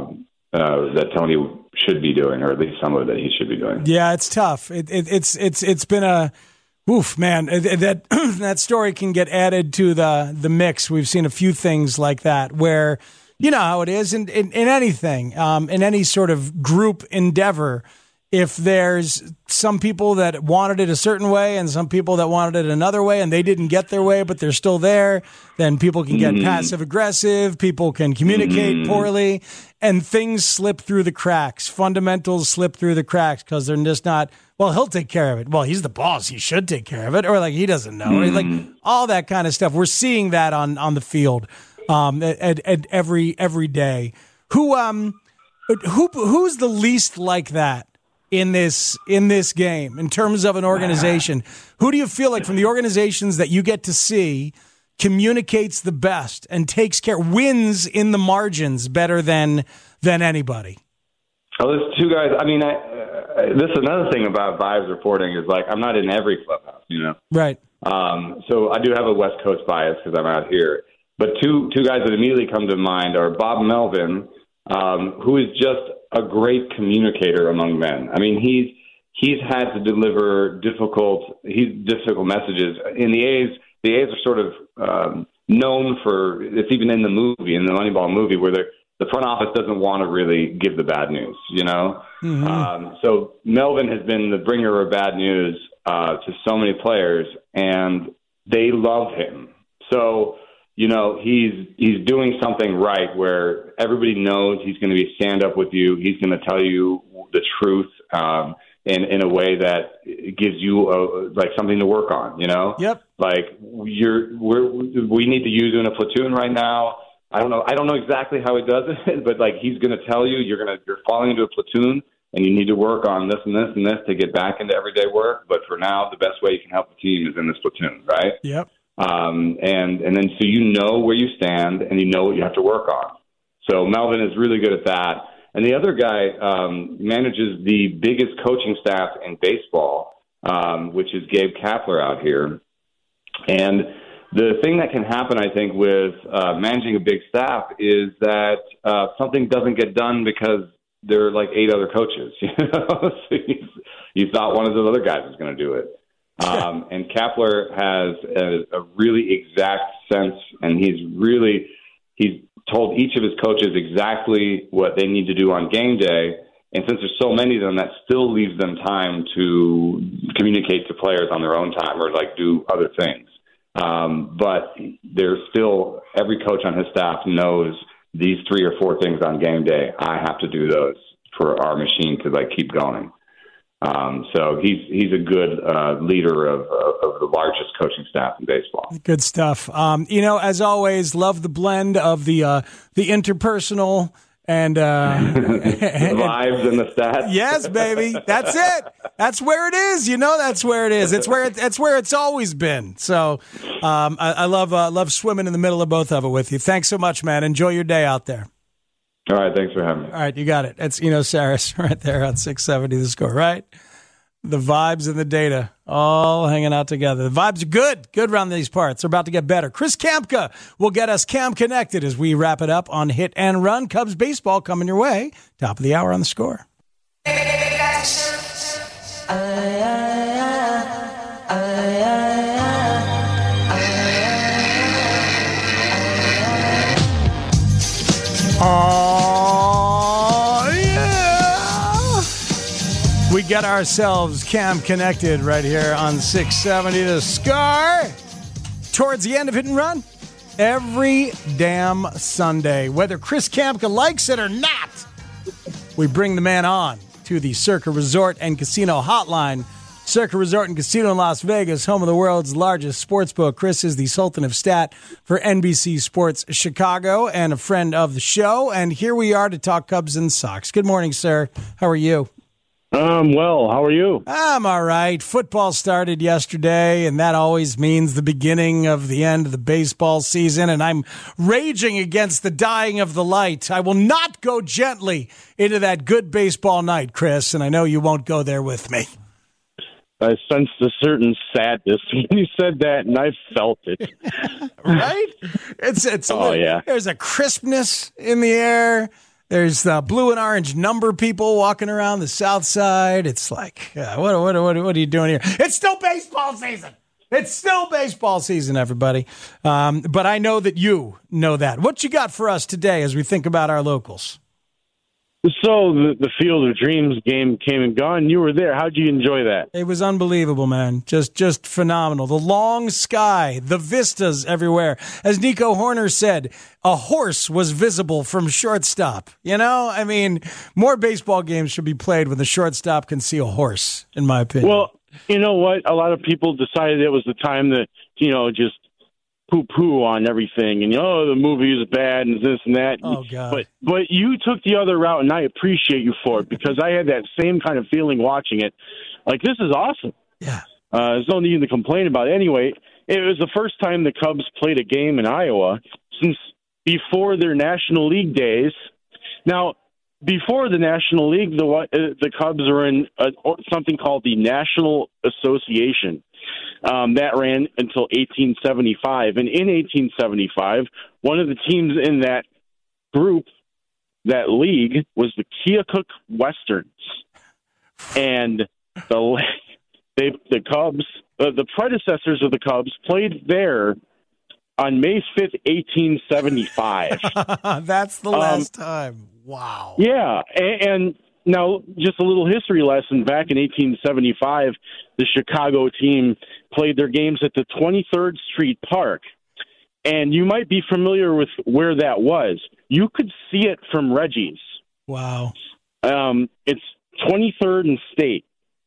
uh, that Tony should be doing, or at least some of it that he should be doing. Yeah, it's tough. It, it, it's it's it's been a oof, man. That that story can get added to the the mix. We've seen a few things like that where you know how it is in in, in anything, um, in any sort of group endeavor. If there's some people that wanted it a certain way and some people that wanted it another way and they didn't get their way, but they're still there, then people can get mm-hmm. passive aggressive. People can communicate mm-hmm. poorly and things slip through the cracks. Fundamentals slip through the cracks because they're just not, well, he'll take care of it. Well, he's the boss. He should take care of it. Or like he doesn't know. Mm-hmm. Like all that kind of stuff. We're seeing that on, on the field um, at, at every every day. Who um who who's the least like that in this in this game in terms of an organization? Who do you feel like from the organizations that you get to see communicates the best and takes care, wins in the margins better than than anybody? Oh, there's two guys. I mean, I, uh, this is another thing about Vibes reporting is like I'm not in every clubhouse, you know. Right. Um, so I do have a West Coast bias because I'm out here. But two two guys that immediately come to mind are Bob Melvin, um, who is just a great communicator among men. I mean, he's he's had to deliver difficult he's difficult messages. In the A's, the A's are sort of um, known for, it's even in the movie, in the Moneyball movie, where the the front office doesn't want to really give the bad news, you know? Mm-hmm. Um, so Melvin has been the bringer of bad news uh, to so many players, and they love him. So, you know, he's he's doing something right where everybody knows he's going to be stand up with you. He's going to tell you the truth um, in in a way that gives you a, like something to work on. You know, yep. Like you're we're we need to use you in a platoon right now. I don't know. I don't know exactly how he does it, but like he's going to tell you you're going to you're falling into a platoon and you need to work on this and this and this to get back into everyday work. But for now, the best way you can help the team is in this platoon, right? Yep. Um, and, and then so you know where you stand and you know what you have to work on. So Melvin is really good at that. And the other guy um, manages the biggest coaching staff in baseball, um, which is Gabe Kapler out here. And the thing that can happen, I think, with uh, managing a big staff is that uh, something doesn't get done because there are like eight other coaches. You know, so you, you thought one of those other guys was going to do it. Um, and Kapler has a, a really exact sense, and he's really he's told each of his coaches exactly what they need to do on game day. And since there's so many of them, that still leaves them time to communicate to players on their own time or like do other things. Um, but there's still every coach on his staff knows these three or four things on game day. I have to do those for our machine to like keep going. Um, so he's he's a good uh, leader of, of the largest coaching staff in baseball. Good stuff. Um, you know, as always, love the blend of the uh, the interpersonal and uh, the vibes and the stats. Yes, baby, that's it. That's where it is. You know, that's where it is. It's where it, that's where it's always been. So um, I, I love uh, love swimming in the middle of both of it with you. Thanks so much, man. Enjoy your day out there. All right, thanks for having me. All right, you got it. It's Eno Saris right there on six seventy The Score, right? The vibes and the data all hanging out together. The vibes are good, good around these parts. They're about to get better. Chris Kamka will get us Cam connected as we wrap it up on Hit and Run. Cubs baseball coming your way. Top of the hour on The Score. Oh, yeah. We get ourselves Cam connected right here on six seventy The Scar. Towards the end of Hit and Run, every damn Sunday, whether Chris Kamka likes it or not, we bring the man on to the Circa Resort and Casino Hotline. Circa Resort and Casino in Las Vegas, home of the world's largest sportsbook. Chris is the Sultan of Stat for N B C Sports Chicago and a friend of the show. And here we are to talk Cubs and Sox. Good morning, sir. How are you? Um, well, how are you? I'm all right. Football started yesterday, and that always means the beginning of the end of the baseball season, and I'm raging against the dying of the light. I will not go gently into that good baseball night, Chris, and I know you won't go there with me. I sensed a certain sadness when you said that, and I felt it. Right? It's it's. Oh, a, yeah. There's a crispness in the air. There's uh, blue and orange number people walking around the south side. It's like, uh, what, what, what, what are you doing here? It's still baseball season. It's still baseball season, everybody. Um, but I know that you know that. What you got for us today as we think about our locals? So the, the Field of Dreams game came and gone. You were there. How'd you enjoy that? It was unbelievable, man. Just just phenomenal. The long sky, the vistas everywhere. As Nico Horner said, a horse was visible from shortstop. You know, I mean, more baseball games should be played when the shortstop can see a horse, in my opinion. Well, you know what? A lot of people decided it was the time to, you know, just poo-poo on everything, and, you know, oh, the movie is bad and this and that. Oh, God. But but you took the other route, and I appreciate you for it, because I had that same kind of feeling watching it. Like, this is awesome. Yeah. Uh, there's no need to complain about it. Anyway, it was the first time the Cubs played a game in Iowa since before their National League days. Now, before the National League, the uh, the Cubs were in a, something called the National Association. Um, that ran until eighteen seventy-five. And in eighteen seventy-five, one of the teams in that group, that league, was the Keokuk Westerns. And the they, the Cubs, uh, the predecessors of the Cubs, played there on May fifth, eighteen seventy-five. That's the last um, time. Wow. Yeah, and, and now just a little history lesson. Back in eighteen seventy-five, the Chicago team played their games at the twenty-third Street Park, and you might be familiar with where that was. You could see it from Reggie's. Wow. Um, it's twenty-third and State,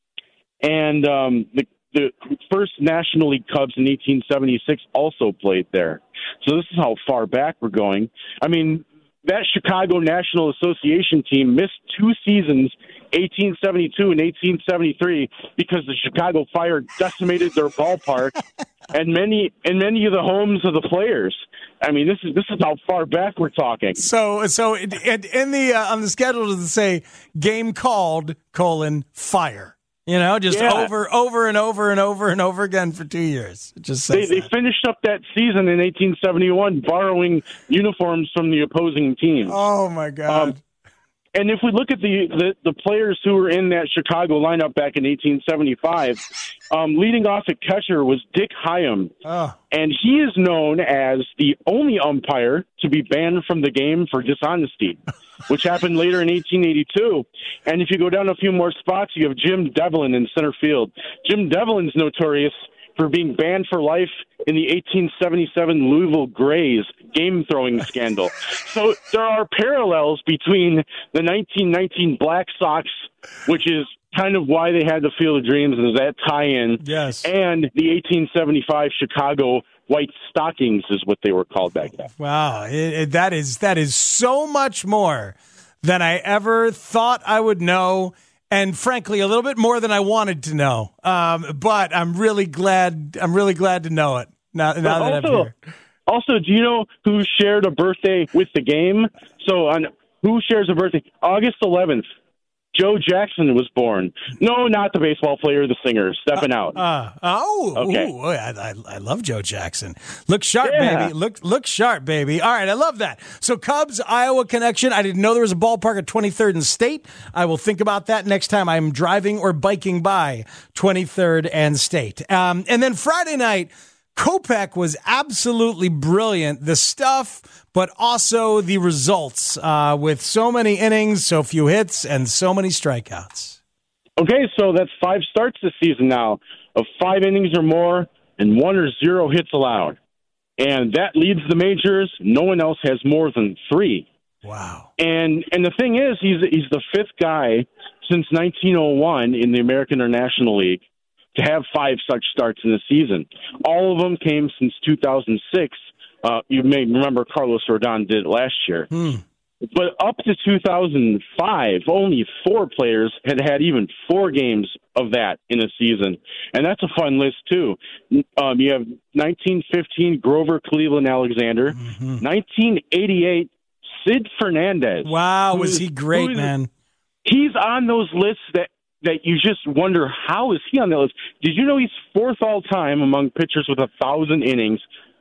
and um, the the first National League Cubs in eighteen seventy-six also played there. So this is how far back we're going. I mean, that Chicago National Association team missed two seasons, eighteen seventy-two and eighteen seventy-three, because the Chicago Fire decimated their ballpark and many and many of the homes of the players. I mean, this is this is how far back we're talking. So, so in, in the uh, on the schedule, does it say game called colon fire? You know, just yeah. over, over and over and over and over again for two years. It just says they, they finished up that season in eighteen seventy-one, borrowing uniforms from the opposing team. Oh my God! Um, and if we look at the, the the players who were in that Chicago lineup back in eighteen seventy-five, um, leading off at catcher was Dick Hyam, oh. and he is known as the only umpire to be banned from the game for dishonesty, which happened later in eighteen eighty-two. And if you go down a few more spots, you have Jim Devlin in center field. Jim Devlin's notorious for being banned for life in the eighteen seventy-seven Louisville Grays game throwing scandal. So there are parallels between the nineteen nineteen Black Sox, which is kind of why they had the Field of Dreams, and that tie-in, yes, and the eighteen seventy-five Chicago White Stockings is what they were called back then. Wow, it, it, that is that is so much more than I ever thought I would know, and frankly, a little bit more than I wanted to know. Um, but I'm really glad. I'm really glad to know it now. Now that also, I'm here. Also, do you know who shared a birthday with the game? So, on who shares a birthday? August eleventh. Joe Jackson was born. No, not the baseball player, the singer, stepping out. Uh, oh, okay. Ooh, I, I, I love Joe Jackson. Look sharp, yeah. baby. Look look sharp, baby. All right, I love that. So Cubs, Iowa connection. I didn't know there was a ballpark at twenty-third and State. I will think about that next time I'm driving or biking by twenty-third and State. Um, and then Friday night, Kopech was absolutely brilliant. The stuff, but also the results uh, with so many innings, so few hits, and so many strikeouts. Okay, so that's five starts this season now of five innings or more and one or zero hits allowed. And that leads the majors. No one else has more than three. Wow. And and the thing is, he's he's the fifth guy since nineteen oh one in the American or National League to have five such starts in the season. All of them came since two thousand six. Uh, you may remember Carlos Rodon did it last year. Hmm. But up to two thousand five, only four players had had even four games of that in a season. And that's a fun list, too. Um, you have nineteen fifteen Grover Cleveland Alexander, mm-hmm. nineteen eighty-eight Sid Fernandez. Wow, was he great, man. He's on those lists that that you just wonder, how is he on that list? Did you know he's fourth all-time among pitchers with a thousand innings?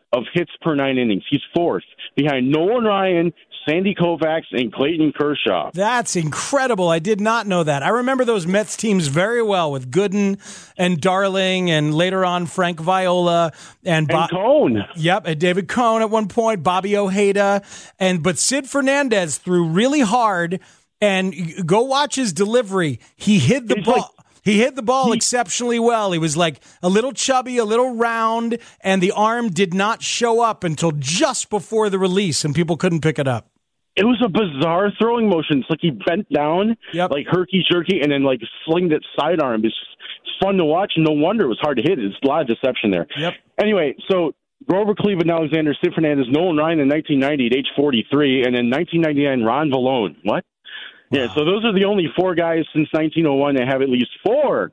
of hits per nine innings. He's fourth behind Nolan Ryan, Sandy Koufax, and Clayton Kershaw. That's incredible. I did not know that. I remember those Mets teams very well with Gooden and Darling and later on Frank Viola and, Bo- and Cone. Yep, and David Cone at one point, Bobby Ojeda. And but Sid Fernandez threw really hard, and go watch his delivery. He hit the He's ball. Like- He hit the ball he, exceptionally well. He was like a little chubby, a little round, and the arm did not show up until just before the release, and people couldn't pick it up. It was a bizarre throwing motion. It's like he bent down, yep. like herky-jerky, and then like slinged it sidearm. It's fun to watch. No wonder it was hard to hit. There's a lot of deception there. Yep. Anyway, so Grover Cleveland, Alexander, Sid Fernandez, Nolan Ryan in nineteen ninety at age forty-three, and then nineteen ninety-nine, Ron Vallone. What? Yeah, so those are the only four guys since nineteen oh one that have at least four.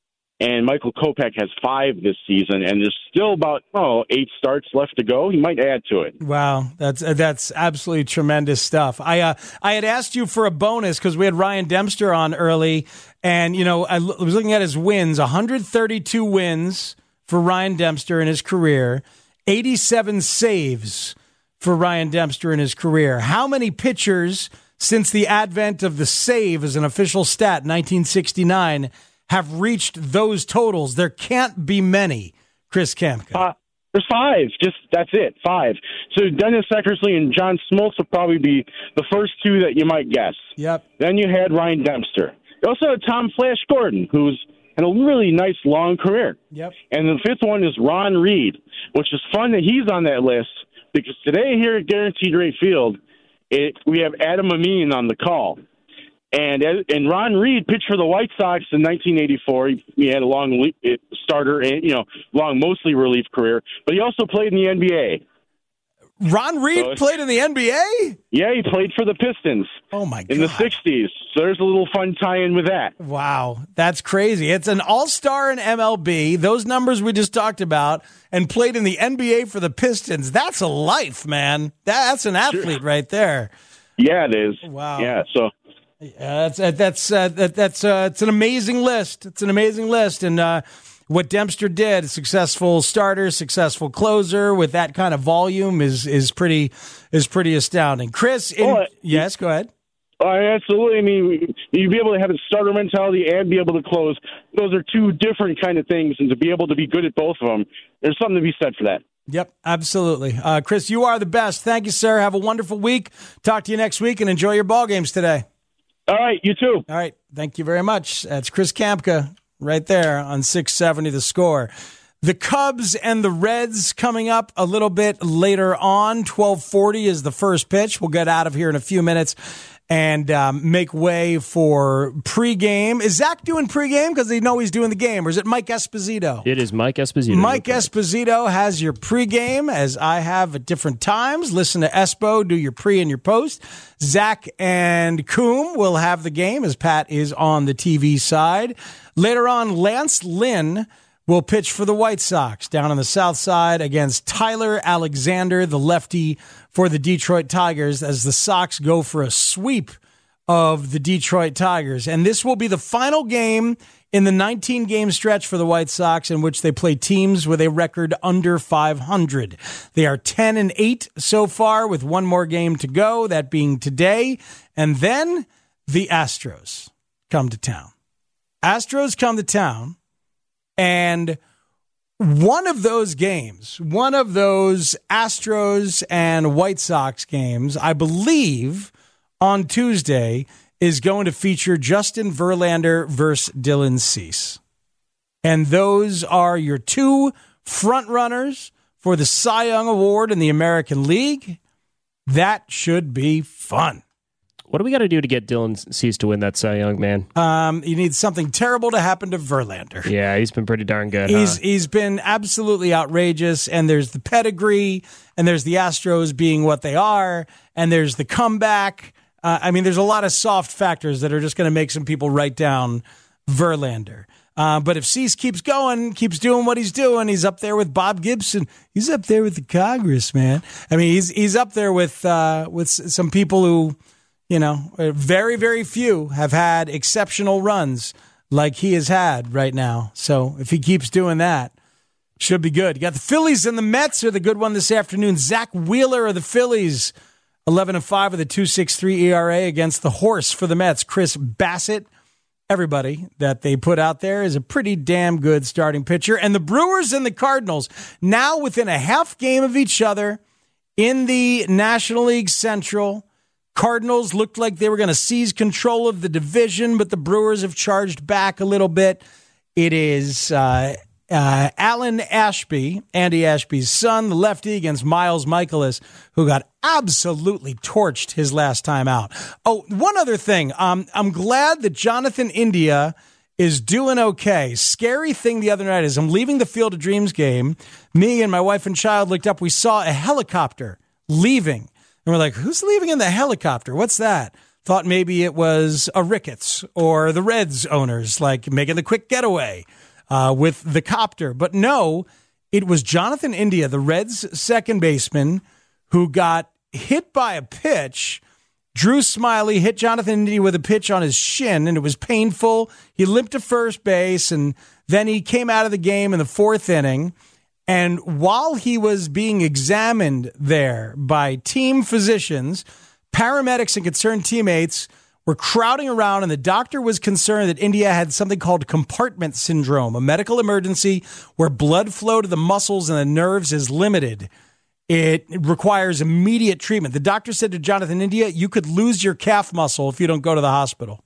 And Michael Kopech has five this season, and there's still about, oh, eight starts left to go. He might add to it. Wow, that's that's absolutely tremendous stuff. I uh, I had asked you for a bonus because we had Ryan Dempster on early, and, you know, I l- was looking at his wins, one hundred thirty-two wins for Ryan Dempster in his career, eighty-seven saves for Ryan Dempster in his career. How many pitchers since the advent of the save as an official stat, nineteen sixty-nine, have reached those totals? There can't be many, Chris Kamka. Uh, there's five. Just that's it, five. So Dennis Eckersley and John Smoltz would probably be the first two that you might guess. Yep. Then you had Ryan Dempster. You also had Tom Flash Gordon, who's had a really nice long career. Yep. And the fifth one is Ron Reed, which is fun that he's on that list because today here at Guaranteed Rate Field, It, we have Adam Amin on the call. And and Ron Reed pitched for the White Sox in nineteen eighty-four. He, he had a long starter and, you know, long mostly relief career, but he also played in the N B A. Ron Reed so played in the N B A? Yeah, he played for the Pistons. Oh, my God. In the sixties. So there's a little fun tie-in with that. Wow, that's crazy. It's an all-star in M L B, those numbers we just talked about, and played in the N B A for the Pistons. That's a life, man. That's an athlete sure. right there. Yeah, it is. Wow. Yeah, so... Yeah, that's that's uh, that, that's uh, it's an amazing list. It's an amazing list, and uh, what Dempster did, a successful starter, successful closer with that kind of volume is is pretty is pretty astounding. Chris, in, oh, yes, go ahead. Oh, absolutely. I mean, you'd be able to have a starter mentality and be able to close. Those are two different kind of things, and to be able to be good at both of them, there's something to be said for that. Yep, absolutely. Uh, Chris, you are the best. Thank you, sir. Have a wonderful week. Talk to you next week, and enjoy your ball games today. All right, you too. All right, thank you very much. That's Chris Kamka right there on six seventy The Score. The Cubs and the Reds coming up a little bit later on. twelve forty is the first pitch. We'll get out of here in a few minutes and um, make way for pregame. Is Zach doing pregame because they know he's doing the game, or is it Mike Esposito? It is Mike Esposito. Mike Esposito has your pregame, as I have at different times. Listen to Espo, do your pre and your post. Zach and Coom will have the game, as Pat is on the T V side. Later on, Lance Lynn will pitch for the White Sox down on the south side against Tyler Alexander, the lefty for the Detroit Tigers, as the Sox go for a sweep of the Detroit Tigers. And this will be the final game in the nineteen-game stretch for the White Sox in which they play teams with a record under five hundred. They are ten and eight so far with one more game to go, that being today. And then the Astros come to town. Astros come to town. And one of those games, one of those Astros and White Sox games, I believe on Tuesday, is going to feature Justin Verlander versus Dylan Cease. And those are your two front runners for the Cy Young Award in the American League. That should be fun. What do we got to do to get Dylan Cease to win that Cy Young, man? Um, you need something terrible to happen to Verlander. Yeah, he's been pretty darn good. He's huh? He's been absolutely outrageous, and there's the pedigree, and there's the Astros being what they are, and there's the comeback. Uh, I mean, there's a lot of soft factors that are just going to make some people write down Verlander. Uh, but if Cease keeps going, keeps doing what he's doing, he's up there with Bob Gibson. He's up there with the Congress, man. I mean, he's he's up there with uh, with some people who, you know, very, very few have had exceptional runs like he has had right now. So if he keeps doing that, Should be good. You got the Phillies and the Mets are the good one this afternoon. Zach Wheeler of the Phillies, eleven and five with a two point six three E R A against the horse for the Mets, Chris Bassett. Everybody that they put out there is a pretty damn good starting pitcher. And the Brewers and the Cardinals, now within a half game of each other in the National League Central. Cardinals looked like they were going to seize control of the division, but the Brewers have charged back a little bit. It is uh, uh, Alan Ashby, Andy Ashby's son, the lefty, against Miles Michaelis, who got absolutely torched his last time out. Oh, one other thing. Um, I'm glad that Jonathan India is doing okay. Scary thing the other night is I'm leaving the Field of Dreams game. Me and my wife and child looked up. We saw a helicopter leaving. And we're like, who's leaving in the helicopter? What's that? Thought maybe it was a Ricketts or the Reds owners, like making the quick getaway uh, with the copter. But no, it was Jonathan India, the Reds second baseman, who got hit by a pitch. Drew Smiley hit Jonathan India with a pitch on his shin, and it was painful. He limped to first base, and then he came out of the game in the fourth inning. And while he was being examined there by team physicians, paramedics and concerned teammates were crowding around, and the doctor was concerned that India had something called compartment syndrome, a medical emergency where blood flow to the muscles and the nerves is limited. It requires immediate treatment. The doctor said to Jonathan India, you could lose your calf muscle if you don't go to the hospital.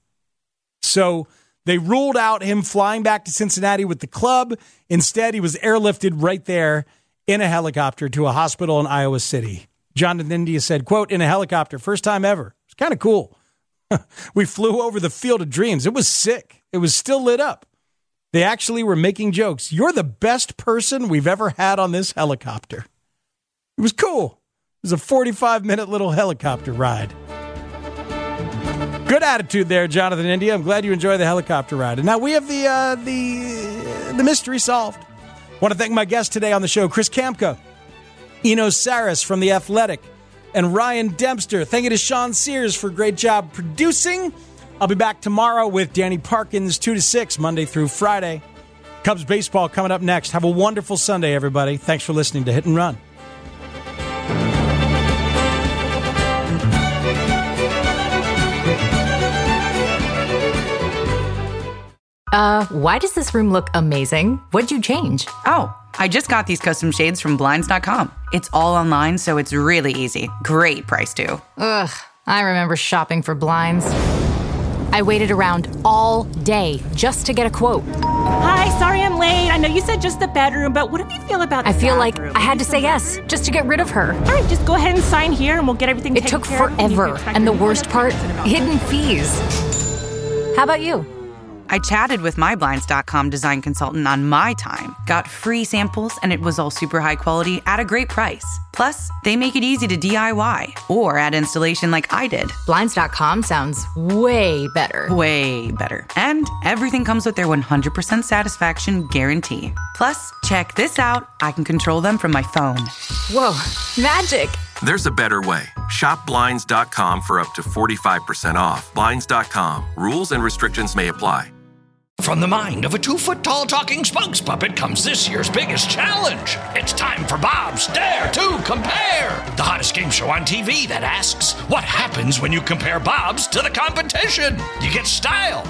So they ruled out him flying back to Cincinnati with the club. Instead, he was airlifted right there in a helicopter to a hospital in Iowa City. Jonathan India said, quote, in a helicopter, first time ever. It's kind of cool. We flew over the Field of Dreams. It was sick. It was still lit up. They actually were making jokes. You're the best person we've ever had on this helicopter. It was cool. It was a forty-five minute little helicopter ride. Good attitude there, Jonathan India. I'm glad you enjoy the helicopter ride. And now we have the uh, the the mystery solved. Want to thank my guest today on the show, Chris Kamka, Enos Saris from The Athletic, and Ryan Dempster. Thank you to Sean Sears for a great job producing. I'll be back tomorrow with Danny Parkins, two to six, Monday through Friday. Cubs baseball coming up next. Have a wonderful Sunday, everybody. Thanks for listening to Hit and Run. Uh, why does this room look amazing? What'd you change? Oh, I just got these custom shades from Blinds dot com. It's all online, so it's really easy. Great price, too. Ugh, I remember shopping for blinds. I waited around all day just to get a quote. Hi, sorry I'm late. I know you said just the bedroom, but what do you feel about the I feel bathroom? like I had to say yes, just to get rid of her. All right, just go ahead and sign here and we'll get everything It taken took care of. forever, and the worst part, hidden fees. How about you? I chatted with my Blinds dot com design consultant on my time, got free samples, and it was all super high quality at a great price. Plus, they make it easy to D I Y or add installation like I did. Blinds dot com sounds way better. Way better. And everything comes with their one hundred percent satisfaction guarantee. Plus, check this out. I can control them from my phone. Whoa, magic. There's a better way. Shop Blinds dot com for up to forty-five percent off. Blinds dot com. Rules and restrictions may apply. From the mind of a two-foot-tall talking spokes puppet comes this year's biggest challenge. It's time for Bob's Dare to Compare, the hottest game show on T V that asks, what happens when you compare Bob's to the competition? You get style.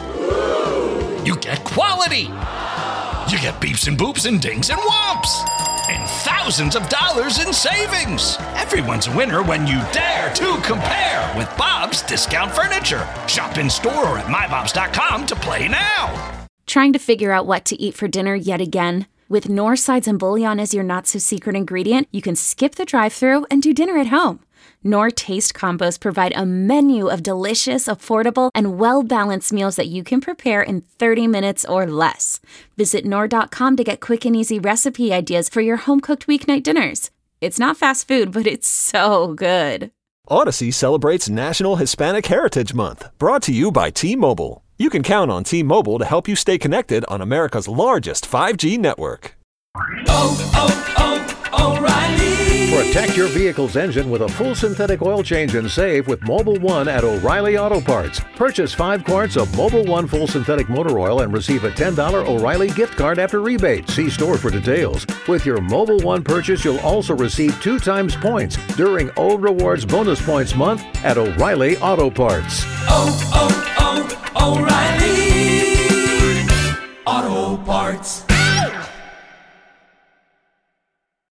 You get quality. You get beeps and boops and dings and whomps. And thousands of dollars in savings. Everyone's a winner when you dare to compare with Bob's Discount Furniture. Shop in store or at my bobs dot com to play now. Trying to figure out what to eat for dinner yet again? With Knorr sides and bouillon as your not-so-secret ingredient, you can skip the drive-thru and do dinner at home. Knorr Taste Combos provide a menu of delicious, affordable, and well-balanced meals that you can prepare in thirty minutes or less. Visit Knorr dot com to get quick and easy recipe ideas for your home-cooked weeknight dinners. It's not fast food, but it's so good. Odyssey celebrates National Hispanic Heritage Month, brought to you by T-Mobile. You can count on T-Mobile to help you stay connected on America's largest five G network. Oh, oh, O'Reilly. Protect your vehicle's engine with a full synthetic oil change and save with Mobil one at O'Reilly Auto Parts. Purchase five quarts of Mobil one full synthetic motor oil and receive a ten dollars O'Reilly gift card after rebate. See store for details. With your Mobil one purchase, you'll also receive two times points during O Rewards Bonus Points Month at O'Reilly Auto Parts. Oh, oh, oh, O'Reilly.